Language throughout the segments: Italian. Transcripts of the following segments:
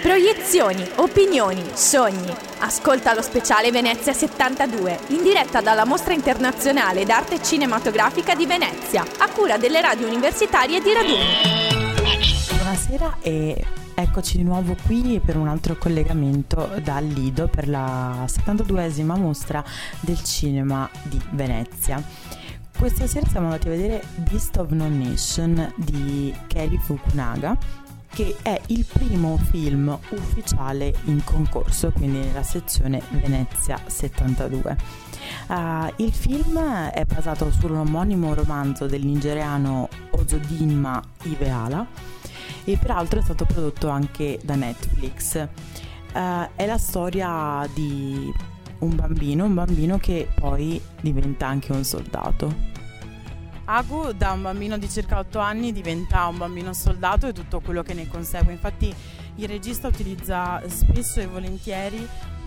Proiezioni, opinioni, sogni. Ascolta lo speciale Venezia 72, in diretta dalla Mostra Internazionale d'Arte Cinematografica di Venezia, a cura delle radio universitarie di Raduni. Buonasera e eccoci di nuovo qui per un altro collegamento dal Lido per la 72esima Mostra del Cinema di Venezia. Questa sera siamo andati a vedere Beast of No Nation di Cary Fukunaga, che è il primo film ufficiale in concorso, quindi nella sezione Venezia 72. Il film è basato sull'omonimo romanzo del nigeriano Ozodinma Iweala e peraltro è stato prodotto anche da Netflix. È la storia di un bambino che poi diventa anche un soldato. Agu da un bambino di circa 8 anni diventa un bambino soldato e tutto quello che ne consegue. Infatti il regista utilizza spesso e volentieri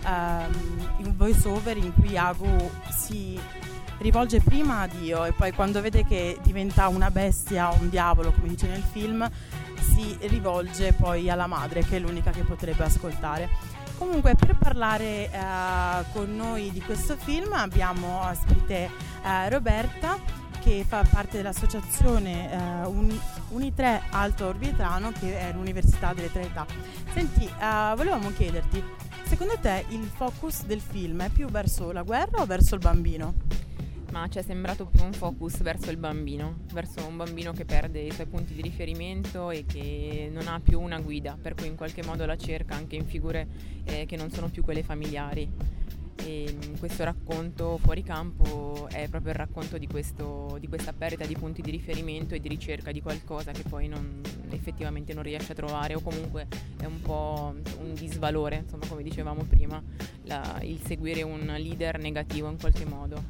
un voice over in cui Agu si rivolge prima a Dio e poi quando vede che diventa una bestia o un diavolo, come dice nel film, si rivolge poi alla madre, che è l'unica che potrebbe ascoltare. Comunque, per parlare con noi di questo film abbiamo ospite Roberta, che fa parte dell'associazione Uni3 Alto Orvietano, che è l'Università delle Tre Età. Senti, volevamo chiederti, secondo te il focus del film è più verso la guerra o verso il bambino? Ma ci è sembrato più un focus verso il bambino, verso un bambino che perde i suoi punti di riferimento e che non ha più una guida, per cui in qualche modo la cerca anche in figure che non sono più quelle familiari. E questo racconto fuori campo è proprio il racconto di questa perdita di punti di riferimento e di ricerca di qualcosa che poi effettivamente non riesce a trovare, o comunque è un po' un disvalore, insomma, come dicevamo prima, il seguire un leader negativo in qualche modo.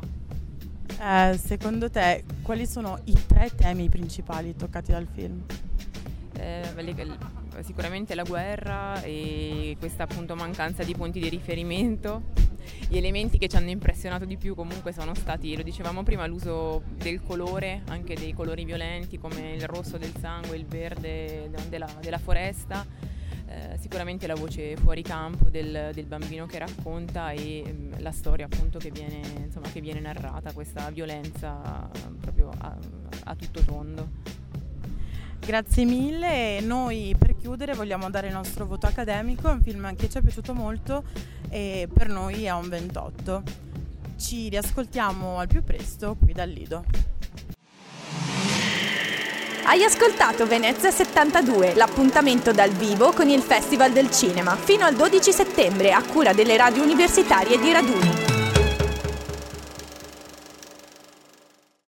Secondo te quali sono i 3 temi principali toccati dal film? Sicuramente la guerra e questa appunto mancanza di punti di riferimento. Gli elementi che ci hanno impressionato di più comunque sono stati, lo dicevamo prima, l'uso del colore, anche dei colori violenti come il rosso del sangue, il verde della foresta, sicuramente la voce fuori campo del bambino che racconta e la storia appunto che viene narrata, questa violenza proprio a tutto tondo. Grazie mille. Noi per chiudere vogliamo dare il nostro voto accademico. È un film che ci è piaciuto molto e per noi è un 28. Ci riascoltiamo al più presto qui dal Lido. Hai ascoltato Venezia 72, l'appuntamento dal vivo con il Festival del Cinema, fino al 12 settembre a cura delle radio universitarie di Raduni.